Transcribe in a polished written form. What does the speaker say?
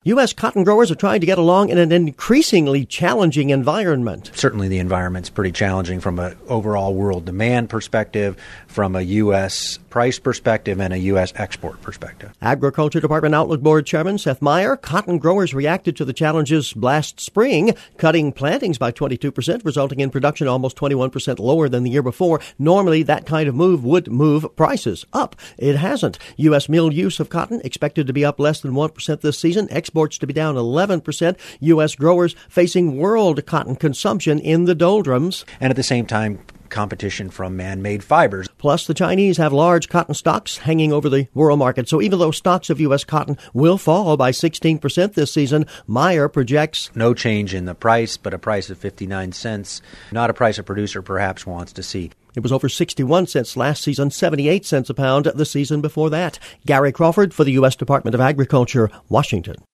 U.S. cotton growers are trying to get along in an increasingly challenging environment. Certainly the environment's pretty challenging from an overall world demand perspective, from a U.S. price perspective, and a U.S. export perspective. Agriculture Department Outlook Board Chairman Seth Meyer, cotton growers reacted to the challenges last spring, cutting plantings by 22%, resulting in production almost 21% lower than the year before. Normally, that kind of move would move prices up. It hasn't. U.S. mill use of cotton expected to be up less than 1% this season. Exports to be down 11%. U.S. growers facing world cotton consumption in the doldrums. And at the same time, competition from man-made fibers. Plus, the Chinese have large cotton stocks hanging over the world market. So even though stocks of U.S. cotton will fall by 16% this season, Meyer projects no change in the price, but a price of 59 cents, not a price a producer perhaps wants to see. It was over 61 cents last season, 78 cents a pound the season before that. Gary Crawford for the U.S. Department of Agriculture, Washington.